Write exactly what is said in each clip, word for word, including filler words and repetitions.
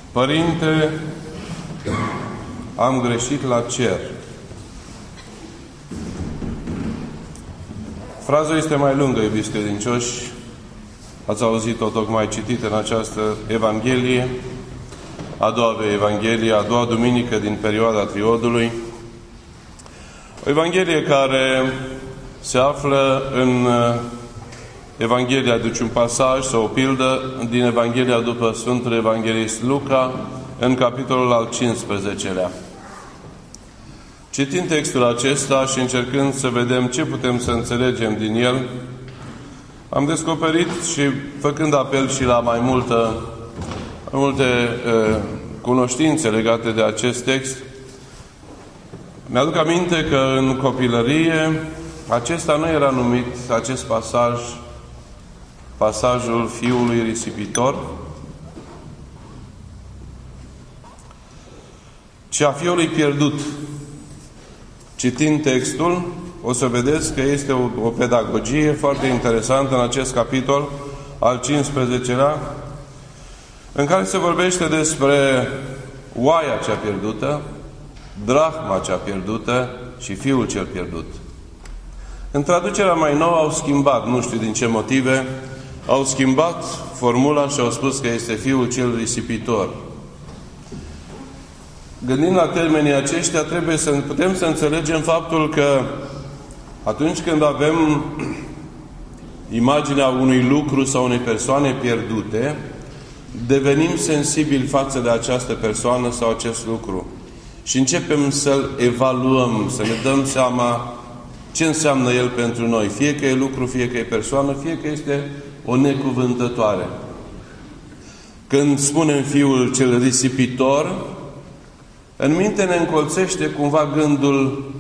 Părinte, am greșit la cer. Fraza este mai lungă, iubiți credincioși. Ați auzit-o tocmai citită în această Evanghelie, a doua Evanghelie, a doua duminică din perioada Triodului. O Evanghelie care se află în Evanghelia, deci un pasaj sau o pildă din Evanghelia după Sfântul Evanghelist Luca, în capitolul al cincisprezecelea. Citind textul acesta și încercând să vedem ce putem să înțelegem din el, am descoperit și făcând apel și la mai multă, mai multe uh, cunoștințe legate de acest text, mi-aduc aminte că în copilărie acesta nu era numit, acest pasaj, pasajul fiului risipitor, ci a fiului pierdut. Citind textul, o să vedeți că este o, o pedagogie foarte interesantă în acest capitol al cincisprezecelea, în care se vorbește despre oaia cea pierdută, drahma cea pierdută și fiul cel pierdut. În traducerea mai nouă au schimbat, nu știu din ce motive, au schimbat formula și au spus că este fiul cel risipitor. Gândind la termenii aceștia, trebuie să putem să înțelegem faptul că atunci când avem imaginea unui lucru sau unei persoane pierdute, devenim sensibili față de această persoană sau acest lucru. Și începem să-l evaluăm, să ne dăm seama ce înseamnă el pentru noi. Fie că e lucru, fie că e persoană, fie că este o necuvântătoare. Când spunem fiul cel risipitor, în minte ne încolțește cumva gândul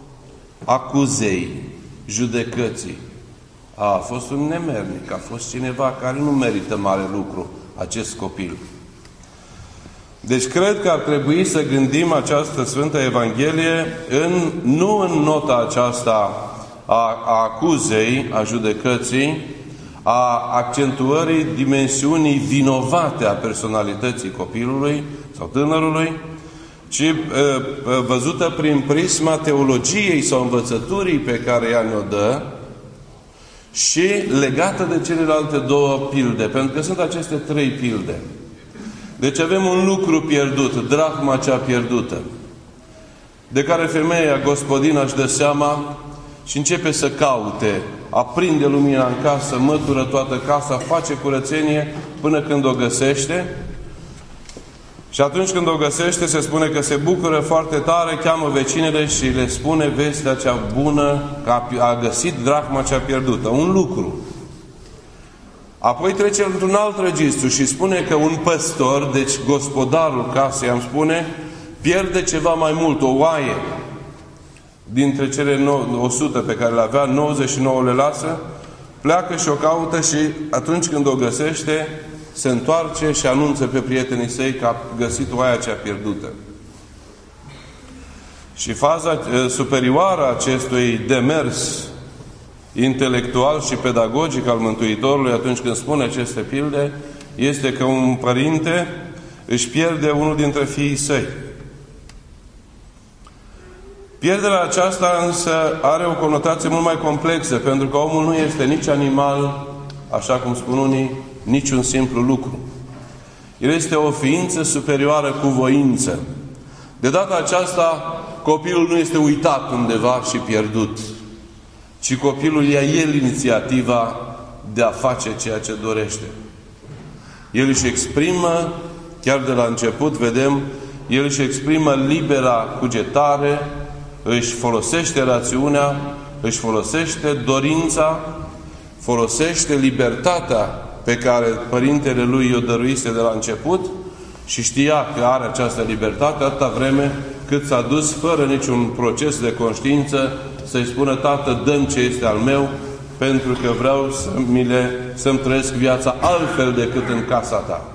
acuzei, judecății. A, a fost un nemernic, a fost cineva care nu merită mare lucru, acest copil. Deci cred că ar trebui să gândim această Sfântă Evanghelie în, nu în nota aceasta a, a acuzei, a judecății, a accentuării dimensiunii vinovate a personalității copilului sau tânărului, ci văzută prin prisma teologiei sau învățăturii pe care ea ne-o dă și legată de celelalte două pilde, pentru că sunt aceste trei pilde. Deci avem un lucru pierdut, drahma cea pierdută, de care femeia, gospodina, își dă seama și începe să caute, aprinde lumina în casă, mătură toată casa, face curățenie până când o găsește. Și atunci când o găsește, se spune că se bucură foarte tare, cheamă vecinele și le spune vestea cea bună că a găsit drahma cea pierdută. Un lucru. Apoi trece într-un alt registru și spune că un păstor, deci gospodarul casei, am spune, pierde ceva mai mult, o oaie. Dintre cele o sută pe care le avea, nouăzeci și nouă le lasă, pleacă și o caută și atunci când o găsește, se întoarce și anunță pe prietenii săi că a găsit oaia cea pierdută. Și faza superioară a acestui demers intelectual și pedagogic al Mântuitorului atunci când spune aceste pilde, este că un părinte își pierde unul dintre fiii săi. Pierderea aceasta însă are o conotație mult mai complexă, pentru că omul nu este nici animal, așa cum spun unii, nici un simplu lucru. El este o ființă superioară cu voință. De data aceasta, copilul nu este uitat undeva și pierdut, ci copilul ia el inițiativa de a face ceea ce dorește. El își exprimă, chiar de la început, vedem, el își exprimă libera cugetare, își folosește rațiunea, își folosește dorința, folosește libertatea pe care părintele lui i-o dăruise de la început și știa că are această libertate atâta vreme cât s-a dus fără niciun proces de conștiință să-i spună: Tată, dă-mi ce este al meu, pentru că vreau să-mi, le, să-mi trăiesc viața altfel decât în casa ta.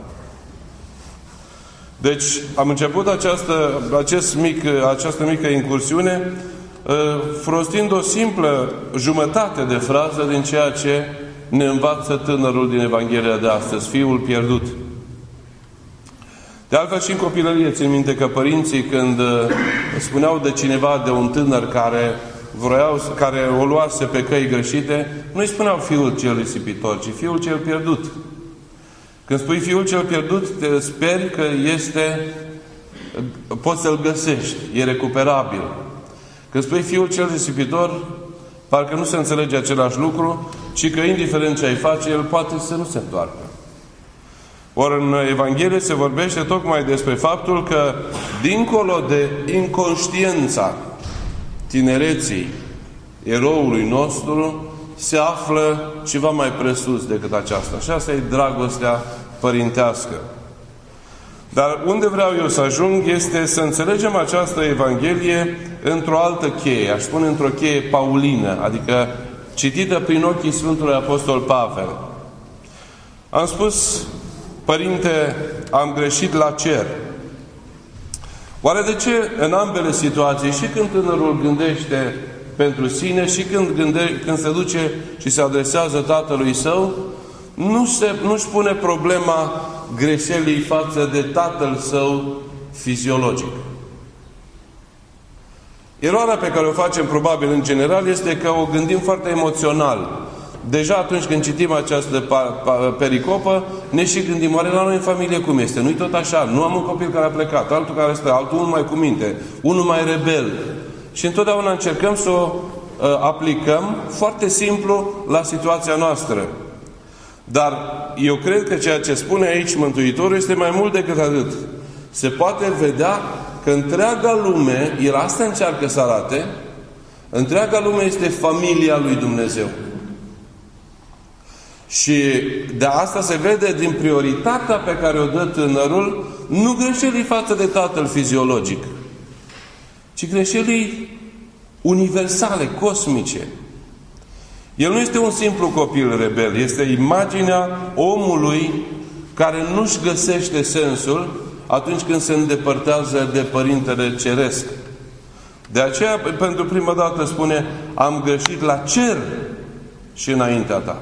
Deci am început această, acest mic, această mică incursiune rostind o simplă jumătate de frază din ceea ce ne învață tânărul din Evanghelia de astăzi, fiul pierdut. De altfel și în copilărie țin minte că părinții când spuneau de cineva, de un tânăr care vroiau, care o luase pe căi greșite, nu îi spuneau fiul cel risipitor, ci fiul cel pierdut. Când spui fiul cel pierdut, te speri că este, poți să-l găsești, e recuperabil. Când spui fiul cel risipitor, parcă nu se înțelege același lucru, ci că indiferent ce ai face, el poate să nu se întoarcă. Ori în Evanghelie se vorbește tocmai despre faptul că, dincolo de inconștiența tinereții eroului nostru, se află ceva mai presus decât aceasta. Și asta e dragostea părintească. Dar unde vreau eu să ajung este să înțelegem această Evanghelie într-o altă cheie, aș spune într-o cheie paulină, adică citită prin ochii Sfântului Apostol Pavel. Am spus, Părinte, am greșit la cer. Oare de ce în ambele situații, și când tânărul gândește pentru sine și când, gânde, când se duce și se adresează tatălui său, nu se, nu-și pune problema greșelii față de tatăl său fiziologic? Eroarea pe care o facem probabil în general este că o gândim foarte emoțional. Deja atunci când citim această pericopă, ne și gândim, oare la noi în familie cum este? Nu-i tot așa? Nu am un copil care a plecat, altul care stă, altul unul mai cu minte, unul mai rebel. Și întotdeauna încercăm să o uh, aplicăm foarte simplu la situația noastră. Dar eu cred că ceea ce spune aici Mântuitorul este mai mult decât atât. Se poate vedea că întreaga lume, el asta încearcă să arate, întreaga lume este familia lui Dumnezeu. Și de asta se vede din prioritatea pe care o dă tânărul, nu greșelii față de tatăl fiziologic, ci greșelii universale, cosmice. El nu este un simplu copil rebel, este imaginea omului care nu-și găsește sensul atunci când se îndepărtează de Părintele Ceresc. De aceea, pentru prima dată spune, am greșit la cer și înaintea ta.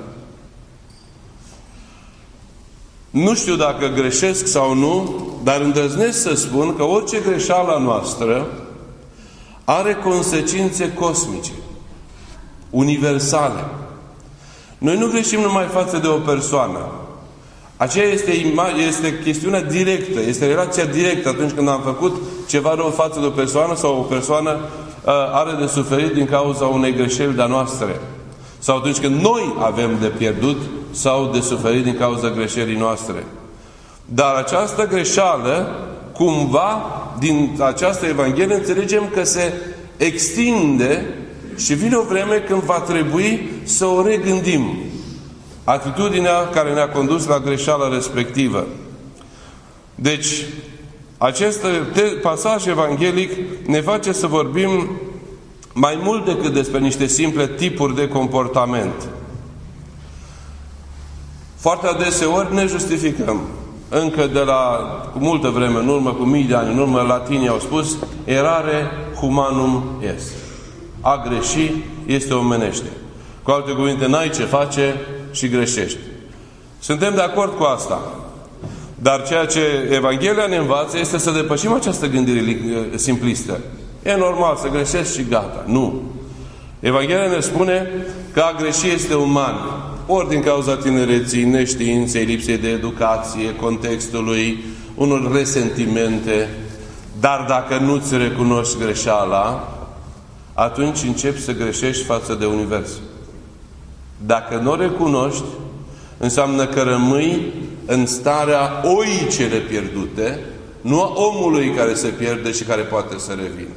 Nu știu dacă greșesc sau nu, dar îndrăznesc să spun că orice greșeală noastră are consecințe cosmice, universale. Noi nu greșim numai față de o persoană. Aceea este, este chestiunea directă, este relația directă atunci când am făcut ceva rău față de o persoană sau o persoană uh, are de suferit din cauza unei greșeli de-a noastre. Sau atunci când noi avem de pierdut sau de suferit din cauza greșelii noastre. Dar această greșeală, cumva, din această Evanghelie, înțelegem că se extinde și vine o vreme când va trebui să o regândim. Atitudinea care ne-a condus la greșeala respectivă. Deci, acest pasaj evanghelic ne face să vorbim mai mult decât despre niște simple tipuri de comportament. Foarte adeseori ne justificăm. Încă de la, cu multă vreme în urmă, cu mii de ani în urmă, latinii au spus, erare humanum est. A greși este omenește. Cu alte cuvinte, n-ai ce face și greșești. Suntem de acord cu asta. Dar ceea ce Evanghelia ne învață este să depășim această gândire simplistă. E normal să greșesc și gata. Nu. Evanghelia ne spune că a greși este uman. Ori din cauza tinereții, neștiinței, lipsei de educație, contextului, unor resentimente. Dar dacă nu-ți recunoști greșeala, atunci începi să greșești față de univers. Dacă nu o recunoști, înseamnă că rămâi în starea oii cele pierdute, nu a omului care se pierde și care poate să revină.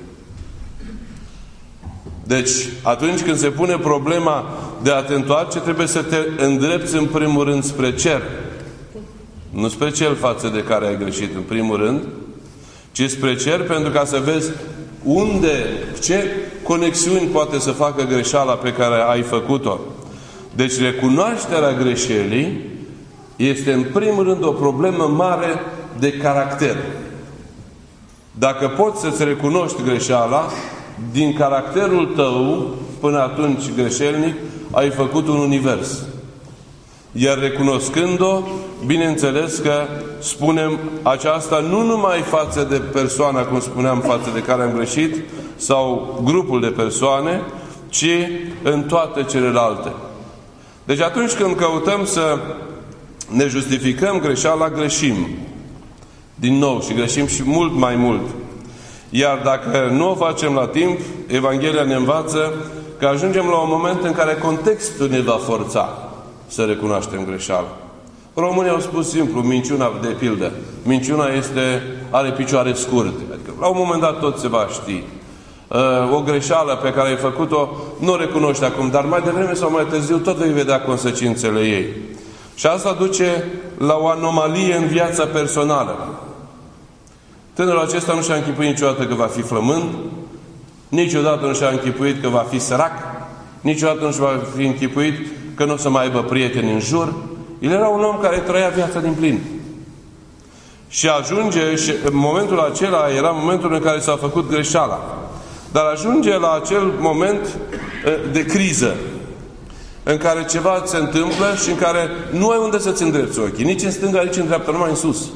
Deci, atunci când se pune problema de a te întoarce, trebuie să te îndrepți în primul rând spre cer. Nu spre cel față de care ai greșit în primul rând, ci spre cer, pentru ca să vezi unde, ce conexiuni poate să facă greșeala pe care ai făcut-o. Deci recunoașterea greșelii este în primul rând o problemă mare de caracter. Dacă poți să-ți recunoști greșeala, din caracterul tău, până atunci greșelnic, ai făcut un univers. Iar recunoscând-o, bineînțeles că spunem aceasta nu numai față de persoana, cum spuneam, față de care am greșit, sau grupul de persoane, ci în toate celelalte. Deci atunci când căutăm să ne justificăm greșeala, greșim. Din nou, și greșim și mult mai mult. Iar dacă nu o facem la timp, Evanghelia ne învață că ajungem la un moment în care contextul ne va forța să recunoaștem greșeala. Românii au spus simplu, minciuna, de pildă. Minciuna este, are picioare scurte. Adică, la un moment dat tot se va ști. O greșeală pe care ai făcut-o, nu o recunoști acum, dar mai devreme sau mai târziu tot vei vedea consecințele ei. Și asta duce la o anomalie în viața personală. Tânărul acesta nu și-a închipuit niciodată că va fi flămând, niciodată nu și-a închipuit că va fi sărac, niciodată nu și-a fi închipuit că nu o să mai aibă prieteni în jur. El era un om care trăia viața din plin. Și ajunge, și în momentul acela era momentul în care s-a făcut greșeala. Dar ajunge la acel moment de criză, în care ceva se întâmplă și în care nu ai unde să-ți îndrepți ochii, nici în stânga, nici în dreapta, numai în sus.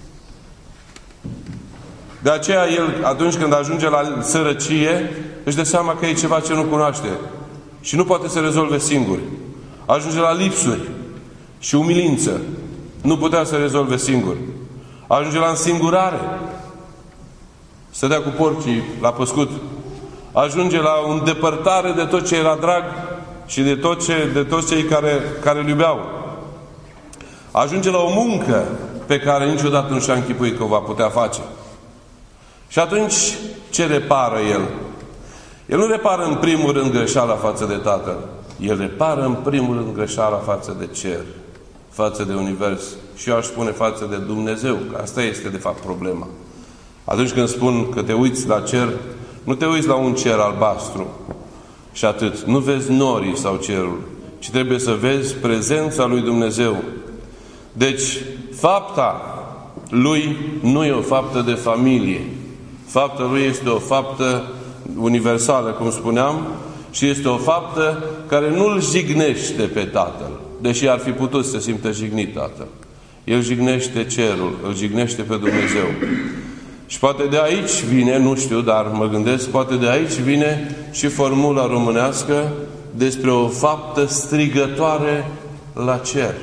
De aceea el, atunci când ajunge la sărăcie, își dă seama că e ceva ce nu cunoaște și nu poate să rezolve singur. Ajunge la lipsuri și umilință. Nu putea să rezolve singur. Ajunge la însingurare. Stătea cu porcii la păscut. Ajunge la o îndepărtare de tot ce era drag și de, tot ce, de toți cei care, care îl iubeau. Ajunge la o muncă pe care niciodată nu și-a închipuit că o va putea face. Și atunci, ce repară el? El nu repară în primul rând greșeala față de Tatăl. El repară în primul rând greșeala față de cer, față de univers. Și eu aș spune față de Dumnezeu, că asta este de fapt problema. Atunci când spun că te uiți la cer, nu te uiți la un cer albastru și atât. Nu vezi norii sau cerul, ci trebuie să vezi prezența lui Dumnezeu. Deci, fapta lui nu e o faptă de familie. Fapta lui este o faptă universală, cum spuneam, și este o faptă care nu îl jignește pe Tatăl, deși ar fi putut să se simtă jignit Tatăl. El jignește cerul, îl jignește pe Dumnezeu. Și poate de aici vine, nu știu, dar mă gândesc, poate de aici vine și formula românească despre o faptă strigătoare la cer.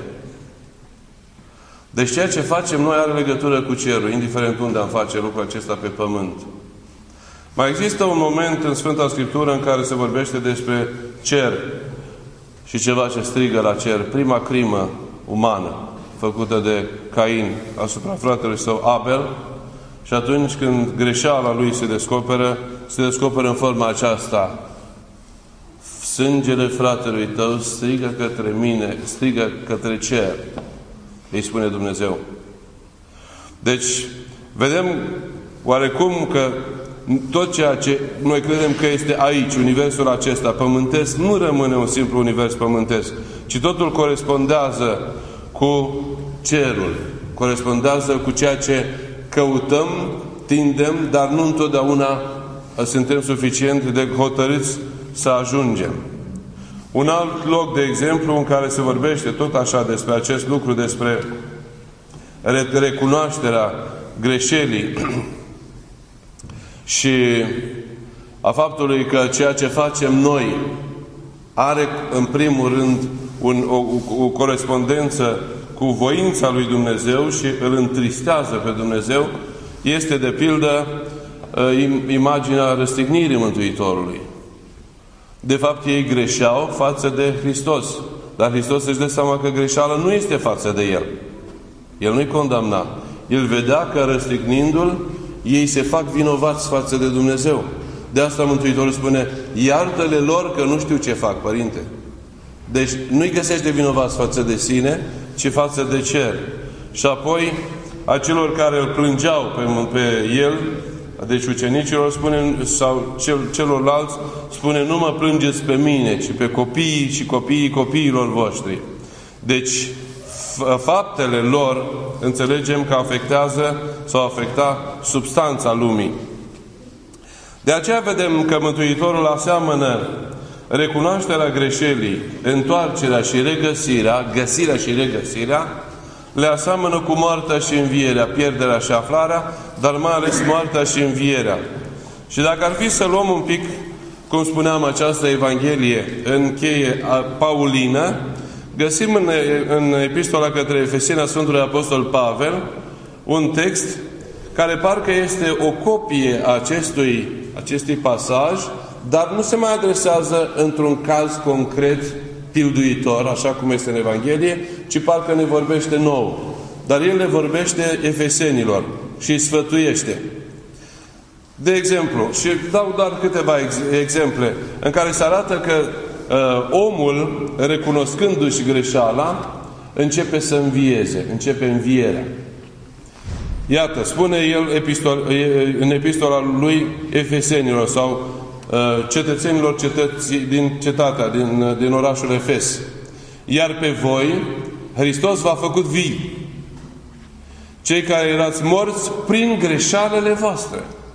Deci ceea ce facem noi are legătură cu cerul, indiferent unde am face lucrul acesta pe pământ. Mai există un moment în Sfânta Scriptură în care se vorbește despre cer și ceva ce strigă la cer. Prima crimă umană făcută de Cain asupra fratelui său Abel, și atunci când greșeala lui se descoperă, se descoperă în forma aceasta. Sângele fratelui tău strigă către mine, strigă către cer, îi spune Dumnezeu. Deci, vedem oarecum că tot ceea ce noi credem că este aici, universul acesta pământesc, nu rămâne un simplu univers pământesc, ci totul corespondează cu cerul, corespondează cu ceea ce căutăm, tindem, dar nu întotdeauna suntem suficient de hotărâți să ajungem. Un alt loc, de exemplu, în care se vorbește tot așa despre acest lucru, despre recunoașterea greșelii și a faptului că ceea ce facem noi are, în primul rând, un, o, o corespondență cu voința lui Dumnezeu și îl întristează pe Dumnezeu, este, de pildă, imaginea răstignirii Mântuitorului. De fapt, ei greșeau față de Hristos. Dar Hristos își dă seama că greșeala nu este față de El. El nu-i condamna. El vedea că, răstignindu-l, ei se fac vinovați față de Dumnezeu. De asta Mântuitorul spune: iartă-le lor că nu știu ce fac, Părinte. Deci nu-i găsește vinovați față de sine, ci față de cer. Și apoi, acelor care îl plângeau pe, pe el, deci ucenicilor spune, sau cel, celorlalți, spune: nu mă plângeți pe mine, ci pe copiii și copiii copiilor voștri. Deci, faptele lor, înțelegem că afectează sau afecta substanța lumii. De aceea vedem că Mântuitorul aseamănă recunoașterea greșelii, întoarcerea și regăsirea, găsirea și regăsirea, le aseamănă cu moartea și învierea, pierderea și aflarea, dar mai ales moartea și învierea. Și dacă ar fi să luăm un pic, cum spuneam, această Evanghelie în cheie paulină, găsim în, în Epistola către Efeseni a Sfântului Apostol Pavel un text care parcă este o copie a acestui, acestui pasaj, dar nu se mai adresează într-un caz concret pilduitor, așa cum este în Evanghelie, ci parcă ne vorbește nouă. Dar el le vorbește efesenilor și îi sfătuiește. De exemplu, și dau doar câteva ex exemple în care se arată că uh, omul, recunoscându-și greșeala, începe să învieze, începe învierea. Iată, spune el epistol, în epistola lui Efesenilor sau uh, cetățenilor cetății, din cetatea, din, din orașul Efes. Iar pe voi, Hristos v-a făcut vii, cei care erați morți prin greșalele voastre.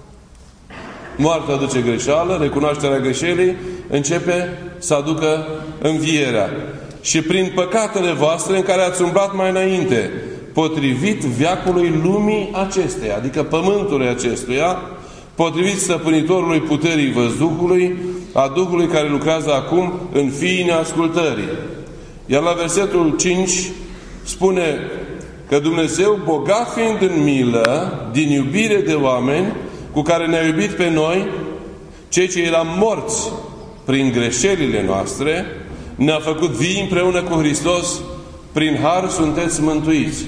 Moartea aduce greșeală, recunoașterea greșelii începe să aducă învierea. Și prin păcatele voastre în care ați umblat mai înainte, potrivit veacului lumii acesteia, adică pământului acestuia, potrivit stăpânitorului puterii văzduhului, a Duhului care lucrează acum în fiii neascultării. Iar la versetul cinci spune că Dumnezeu, bogat fiind în milă, din iubire de oameni, cu care ne-a iubit pe noi, cei ce eram morți prin greșelile noastre, ne-a făcut vii împreună cu Hristos, prin har sunteți mântuiți.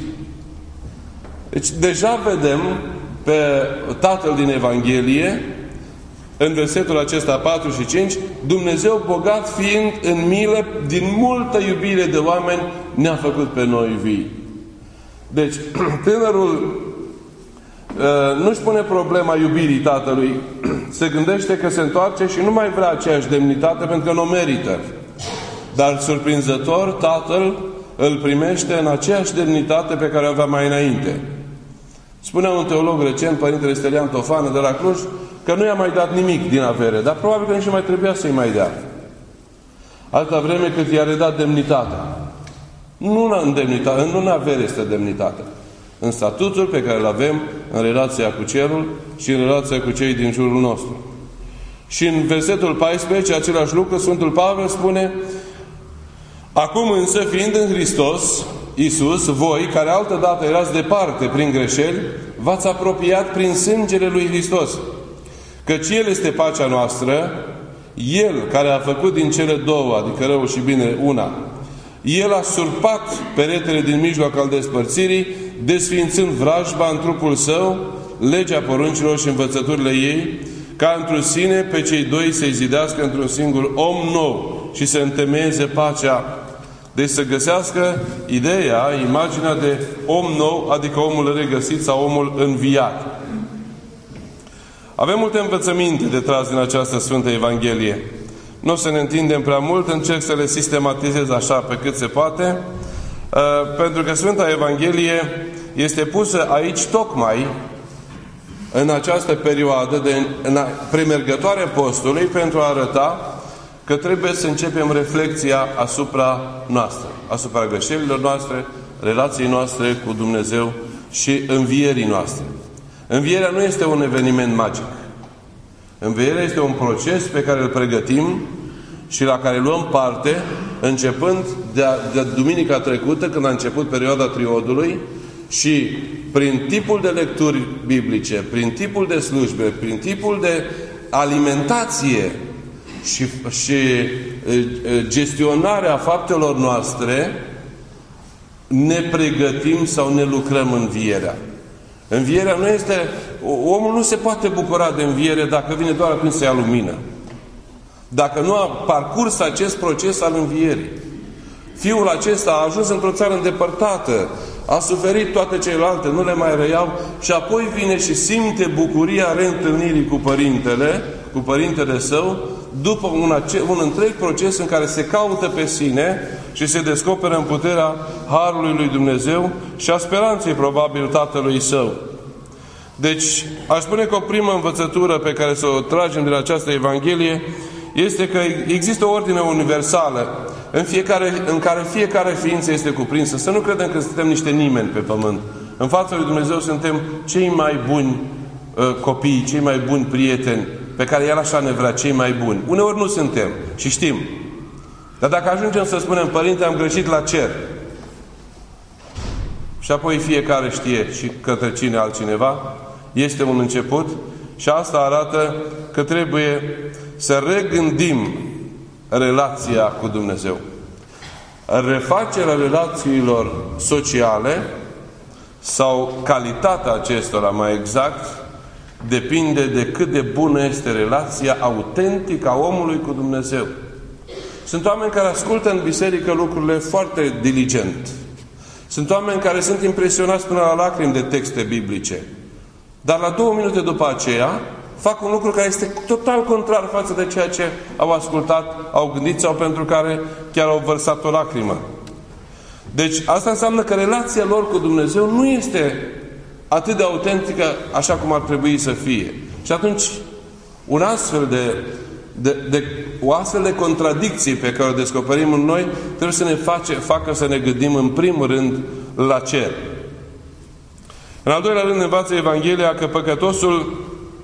Deci deja vedem pe Tatăl din Evanghelie, în versetul acesta patru și cinci, Dumnezeu bogat fiind în milă, din multă iubire de oameni, ne-a făcut pe noi vii. Deci, tânărul nu-și pune problema iubirii Tatălui, se gândește că se întoarce și nu mai vrea aceeași demnitate pentru că nu o merită. Dar, surprinzător, Tatăl îl primește în aceeași demnitate pe care o avea mai înainte. Spunea un teolog recent, Părintele Stelian Tofană de la Cluj, că nu i-a mai dat nimic din avere, dar probabil că nici nu mai trebuia să-i mai dea. Alta vreme cât i-a redat demnitatea. Nu în demnitate, nu în avere este demnitatea. În statutul pe care îl avem în relația cu cerul și în relația cu cei din jurul nostru. Și în versetul paisprezece, același lucru, Sfântul Pavel spune: acum însă, fiind în Hristos Iisus, voi, care altădată erați departe prin greșeli, v-ați apropiat prin sângele lui Hristos. Căci El este pacea noastră, El care a făcut din cele două, adică rău și bine, una. El a surpat peretele din mijloc al despărțirii, desființând vrajba în trupul Său, legea poruncilor și învățăturile ei, ca într-un sine pe cei doi să-i zidească într-un singur om nou și să întemeieze pacea. Deci să găsească ideea, imaginea de om nou, adică omul regăsit sau omul înviat. Avem multe învățăminte de tras din această Sfântă Evanghelie. Nu o să ne întindem prea mult, încerc să le sistematizez așa pe cât se poate, pentru că Sfânta Evanghelie este pusă aici tocmai în această perioadă de premergătoare postului pentru a arăta că trebuie să începem reflexia asupra noastră, asupra greșelilor noastre, relației noastre cu Dumnezeu și învierii noastre. Învierea nu este un eveniment magic. Învierea este un proces pe care îl pregătim și la care luăm parte începând de, de duminica trecută, când a început perioada triodului, și prin tipul de lecturi biblice, prin tipul de slujbe, prin tipul de alimentație și, și gestionarea faptelor noastre, ne pregătim sau ne lucrăm învierea. Învierea nu este... Omul nu se poate bucura de înviere dacă vine doar când se ia lumină. Dacă nu a parcurs acest proces al învierii. Fiul acesta a ajuns într-o țară îndepărtată, a suferit toate celelalte, nu le mai reiau, și apoi vine și simte bucuria reîntâlnirii cu Părintele, cu Părintele Său, după un, un întreg proces în care se caută pe sine și se descoperă în puterea Harului lui Dumnezeu și a speranței, probabil, Tatălui Său. Deci, aș spune că o primă învățătură pe care să o tragem din această Evanghelie este că există o ordine universală în, fiecare, în care fiecare ființă este cuprinsă. Să nu credem că suntem niște nimeni pe pământ. În fața lui Dumnezeu suntem cei mai buni uh, copii, cei mai buni prieteni, pe care El așa ne vrea, cei mai buni. Uneori nu suntem și știm. Dar dacă ajungem să spunem, Părinte, am greșit la cer, și apoi fiecare știe și către cine altcineva, este un început și asta arată că trebuie să regândim relația cu Dumnezeu. Refacerea relațiilor sociale sau calitatea acestora, mai exact, depinde de cât de bună este relația autentică a omului cu Dumnezeu. Sunt oameni care ascultă în biserică lucrurile foarte diligent. Sunt oameni care sunt impresionați până la lacrimi de texte biblice. Dar la două minute după aceea fac un lucru care este total contrar față de ceea ce au ascultat, au gândit sau pentru care chiar au vărsat o lacrimă. Deci asta înseamnă că relația lor cu Dumnezeu nu este atât de autentică așa cum ar trebui să fie. Și atunci un astfel de, de, de, o astfel de contradicție pe care o descoperim în noi trebuie să ne face, facă să ne gândim în primul rând la cer. În al doilea rând ne învață Evanghelia că păcătosul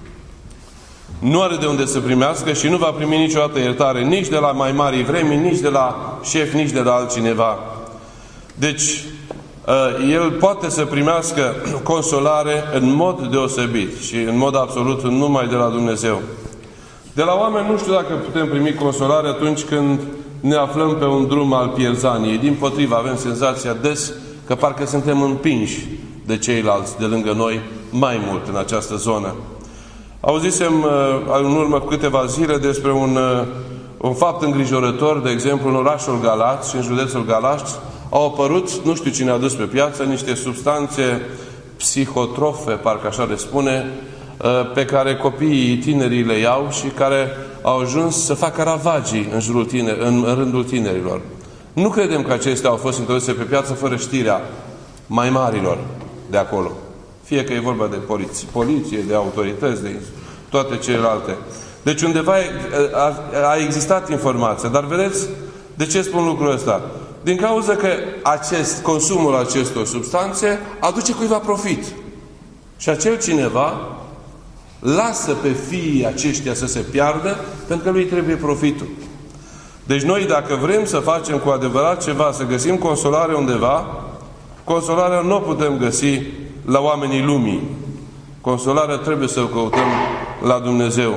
nu are de unde să primească și nu va primi niciodată iertare nici de la mai mari vremi, nici de la șef, nici de la altcineva. Deci, el poate să primească consolare în mod deosebit și în mod absolut numai de la Dumnezeu. De la oameni nu știu dacă putem primi consolare atunci când ne aflăm pe un drum al pierzaniei. Dimpotrivă, avem senzația des că parcă suntem împinși de ceilalți de lângă noi mai mult în această zonă. Auzisem în urmă cu câteva zile despre un, un fapt îngrijorător, de exemplu în orașul Galați și în județul Galați au apărut, nu știu cine a dus pe piață, niște substanțe psihotrofe, parcă așa le spune, pe care copiii tinerii le iau și care au ajuns să facă ravagii în, jurul tine, în rândul tinerilor. Nu credem că acestea au fost introduse pe piață fără știrea mai marilor de acolo. Fie că e vorba de poliție, poliție de autorități, de toate celelalte. Deci undeva a, a existat informația. Dar vedeți de ce spun lucrul ăsta? Din cauza că acest, consumul acestor substanțe aduce cuiva profit. Și acel cineva lasă pe fiii aceștia să se piardă pentru că lui trebuie profitul. Deci noi dacă vrem să facem cu adevărat ceva, să găsim consolare undeva, consolarea nu o putem găsi la oamenii lumii. Consolarea trebuie să o căutăm la Dumnezeu.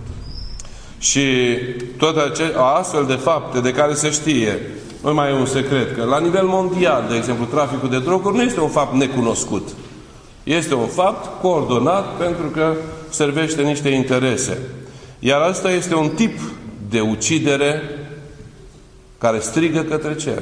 Și toate acele astfel de fapte de care se știe, nu mai e un secret, că la nivel mondial, de exemplu, traficul de droguri nu este un fapt necunoscut. Este un fapt coordonat pentru că servește niște interese. Iar asta este un tip de ucidere care strigă către cer.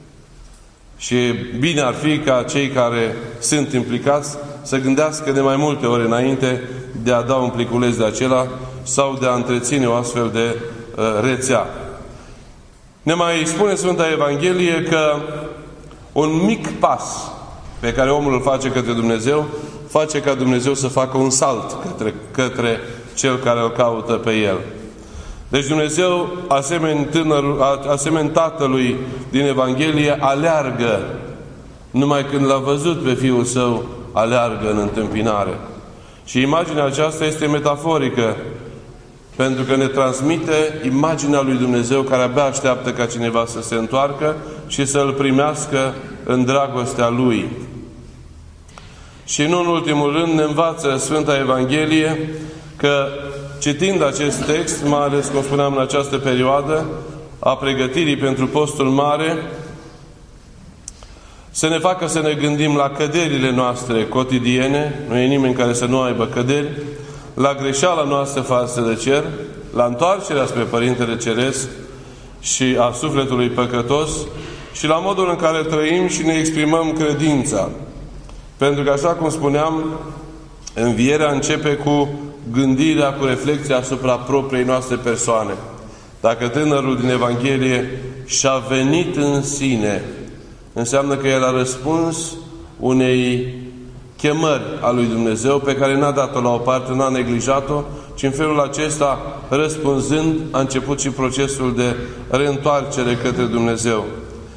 Și bine ar fi ca cei care sunt implicați să gândească de mai multe ori înainte de a da un pliculeț de acela sau de a întreține o astfel de uh, rețea. Ne mai spune Sfânta Evanghelie că un mic pas pe care omul îl face către Dumnezeu face ca Dumnezeu să facă un salt către, către cel care îl caută pe el. Deci Dumnezeu, asemeni, tânărul, asemeni tatălui din Evanghelie, aleargă. Numai când l-a văzut pe Fiul Său, aleargă în întâmpinare. Și imaginea aceasta este metaforică, pentru că ne transmite imaginea lui Dumnezeu care abia așteaptă ca cineva să se întoarcă și să îl primească în dragostea Lui. Și nu în ultimul rând ne învață Sfânta Evanghelie că citind acest text, mai ales, cum spuneam, în această perioadă a pregătirii pentru postul mare, să ne facă să ne gândim la căderile noastre cotidiene, nu e nimeni care să nu aibă căderi, la greșeala noastră față de cer, la întoarcerea spre Părintele Ceresc și a sufletului păcătos și la modul în care trăim și ne exprimăm credința. Pentru că, așa cum spuneam, învierea începe cu gândirea, cu reflexia asupra propriei noastre persoane. Dacă tânărul din Evanghelie și-a venit în sine, înseamnă că el a răspuns unei chemări a lui Dumnezeu pe care n-a dat-o la o parte, n-a neglijat-o, ci în felul acesta, răspunzând, a început și procesul de reîntoarcere către Dumnezeu.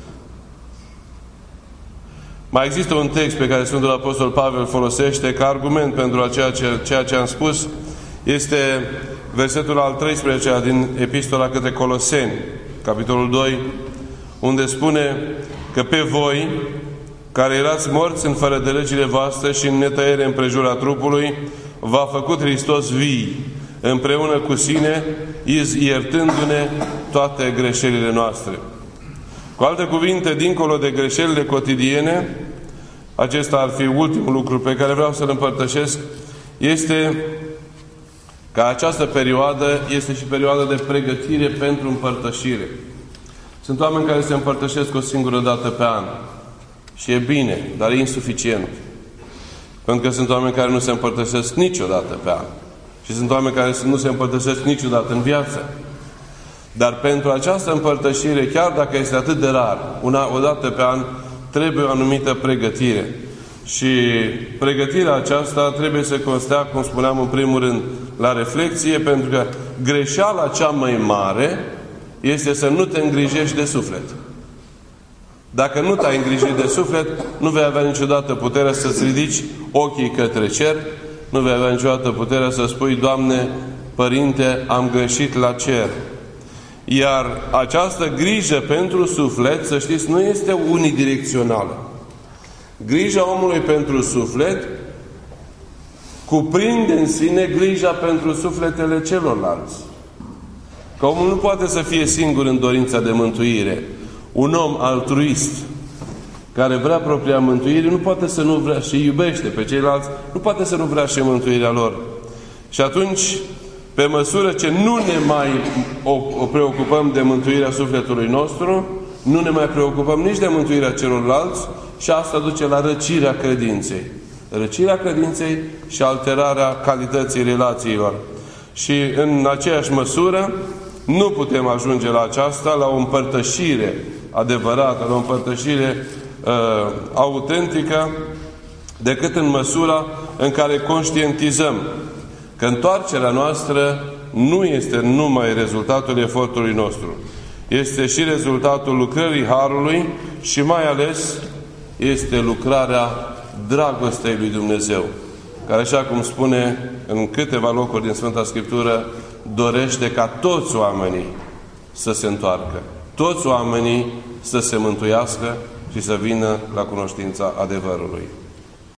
Mai există un text pe care Sfântul Apostol Pavel folosește ca argument pentru ceea ce, ceea ce am spus. Este versetul al treisprezecelea din Epistola către Coloseni, capitolul doi, unde spune că pe voi, care erați morți în fără de legile voastre și în netăiere împrejura trupului, v-a făcut Hristos vii, împreună cu sine, iertându-ne toate greșelile noastre. Cu alte cuvinte, dincolo de greșelile cotidiene, acesta ar fi ultimul lucru pe care vreau să-l împărtășesc, este că această perioadă este și perioada de pregătire pentru împărtășire. Sunt oameni care se împărtășesc o singură dată pe an. Și e bine, dar e insuficient. Pentru că sunt oameni care nu se împărtășesc niciodată pe an. Și sunt oameni care nu se împărtășesc niciodată în viață. Dar pentru această împărtășire, chiar dacă este atât de rar, una, o dată pe an, trebuie o anumită pregătire. Și pregătirea aceasta trebuie să constea, cum spuneam în primul rând, la reflexie, pentru că greșeala cea mai mare este să nu te îngrijești de suflet. Dacă nu te-ai îngrijit de suflet, nu vei avea niciodată puterea să-ți ridici ochii către cer, nu vei avea niciodată puterea să spui, Doamne, Părinte, am greșit la cer. Iar această grijă pentru suflet, să știți, nu este unidirecțională. Grija omului pentru suflet cuprinde în sine grija pentru sufletele celorlalți. Că omul nu poate să fie singur în dorința de mântuire. Un om altruist care vrea propria mântuire nu poate să nu vrea și iubește pe ceilalți, nu poate să nu vrea și mântuirea lor. Și atunci, pe măsură ce nu ne mai o, o preocupăm de mântuirea sufletului nostru, nu ne mai preocupăm nici de mântuirea celorlalți și asta duce la răcirea credinței. Răcirea credinței și alterarea calității relațiilor. Și în aceeași măsură nu putem ajunge la aceasta, la o împărtășire adevărată, la o împărtășire uh, autentică, decât în măsura în care conștientizăm că întoarcerea noastră nu este numai rezultatul efortului nostru. Este și rezultatul lucrării Harului și mai ales este lucrarea dragostei lui Dumnezeu, care, așa cum spune în câteva locuri din Sfânta Scriptură, dorește ca toți oamenii să se întoarcă, toți oamenii să se mântuiască și să vină la cunoștința adevărului.